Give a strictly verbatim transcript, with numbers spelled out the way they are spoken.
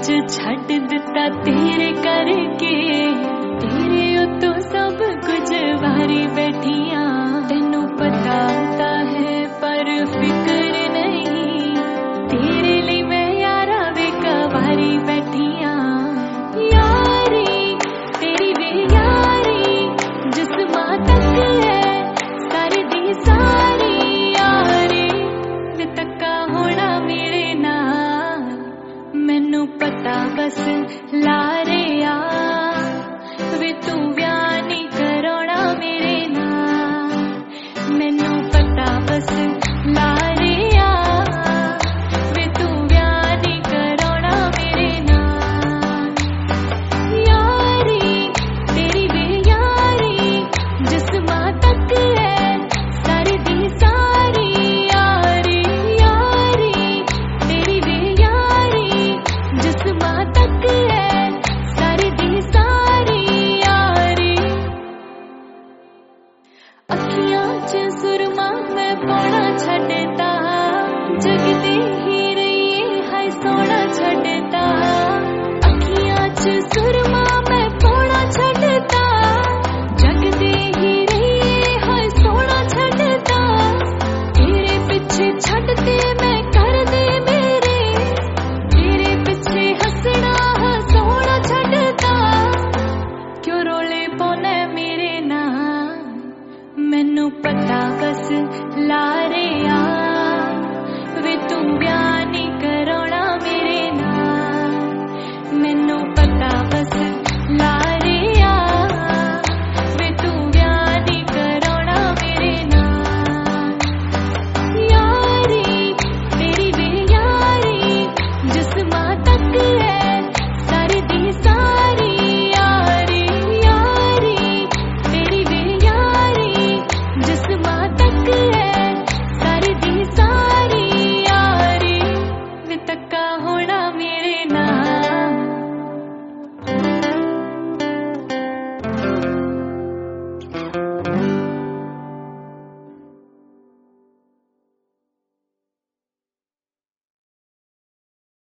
विच छड्ड दिता तेरे करके, तेरे उत्तों सब कुछ वारी बैठियां। तेनू पता होता है पर फिक्र नहीं, तेरे लिए मैं यारा वे कवारी बैठियां। यारी तेरी वे यारी जिस्मां तक है सारी दी सारी यारी, वे तक्का होना मेरे नाल मैनू पता बस लारे आ, वे तू ब्याह नहीं कराना मेरे नाल मैनू पता बस लारे आ, वे तू ब्याह नहीं कराना मेरे नाल। यारी तेरी वे यारी जिस्मां तक है सारी दी सारी यारी, यारी तेरी वे यारी जिस्मां तक है सारी दी सारी यारी। अखियां च सुरमा मैं पौना छड्डता, जगदे ही रहिए हाय सोना छड्डता। अखियां च सुरमा मैं पौना छड्डता, जगदे ही रहिए हाय सोना छड्डता। तेरे पिछे छड्डते मैं करदे मेरे, तेरे पिछे हसना हसाउणा छड्डता। क्यों रोले पौने मेरे नाल मैनू पता बस लारे आ,